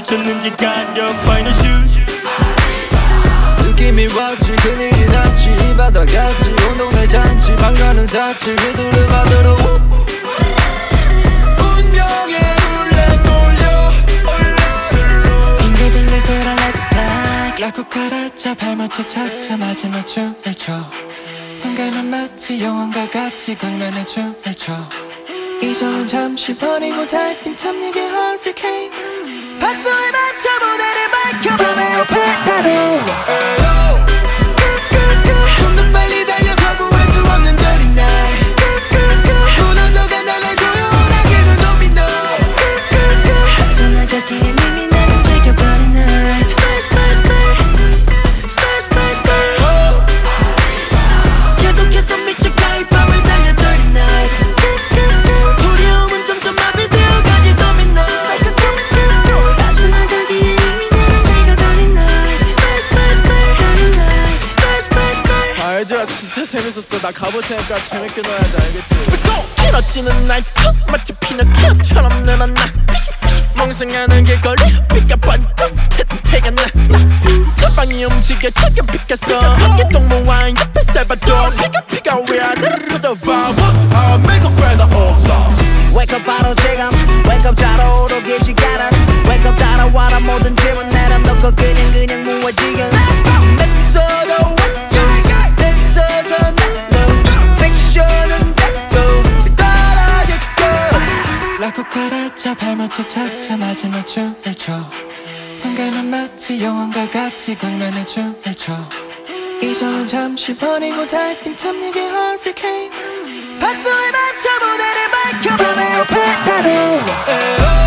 맞췄는지 가려 Final shoes 느낌이 왔지 그늘이 났지 이 바다 같지 운동회 잔치 방가는 사치 휘두르 받으러 운명의 룰렛 돌려 올라르르 빙글빙글 돌아 life is like 라쿠 카라차 발맞춰 차차 마지막 춤을 춰 순간은 마치 영원과 같이 광란의 춤을 춰 이성은 잠시 버리고 달빛 참내게 hurricane 박수에 맞춰 무대를 밝혀 밤의 옆에 나를 좀더 빨리 달려 거부할 수 없는 dirty night 무너져간 날날 조용하게는 도미노 전화가기에 이미 나는 즐겨버린 night 계속해서 미쳐가 이 밤을 달려 dirty night 두려움은 점점 마비되어가지 도미노 전화가기에 이미 나는 즐겨 dirty night 알죠 진짜 재밌었어 나 가볼 테니까 재밌게 놀아야지 알겠지 길어지는 날 마치 피노키오처럼 늘어나 멍성하는 길거리 빛과 반짝 태가 나 사방이 움직여 차게 비켜서 개똥무한 옆에 살바도 피가 위아래로 뻗어봐 What's up? Make a better Wake up 바로 지금 Wake up 자러 오르기 시간을 Wake up 따라와라 모든 짐은 내려놓고 그냥 무너지긴 냈어도 냈어서 나도 픽션은 됐고 떨어졌고 라쿠 카라차 발맞춰 차차 마지막 춤을 춰 순간은 마치 영원과 같이 광란의 춤을 춰 이성은 잠시 버리고 달빛 참내게 hurricane 박수에 맞춰 무대를 밝혀 밤의 옆에 나를